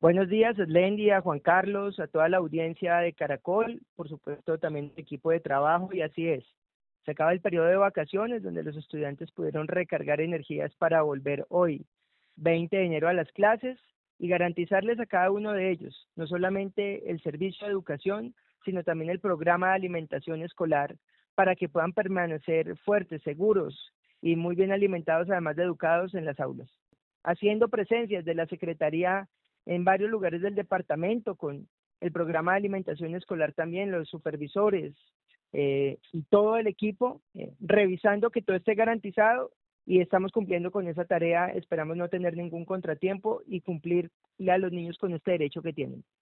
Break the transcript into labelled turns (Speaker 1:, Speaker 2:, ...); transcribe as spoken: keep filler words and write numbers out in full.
Speaker 1: Buenos días, Slendy, a Juan Carlos, a toda la audiencia de Caracol, por supuesto también el equipo de trabajo, y así es. Se acaba el periodo de vacaciones donde los estudiantes pudieron recargar energías para volver hoy, veinte de enero, a las clases y garantizarles a cada uno de ellos no solamente el servicio de educación, sino también el programa de alimentación escolar para que puedan permanecer fuertes, seguros y muy bien alimentados, además de educados en las aulas. Haciendo presencias de la Secretaría en varios lugares del departamento, con el programa de alimentación escolar también, los supervisores eh, y todo el equipo, eh, revisando que todo esté garantizado, y estamos cumpliendo con esa tarea. Esperamos no tener ningún contratiempo y cumplirle a los niños con este derecho que tienen.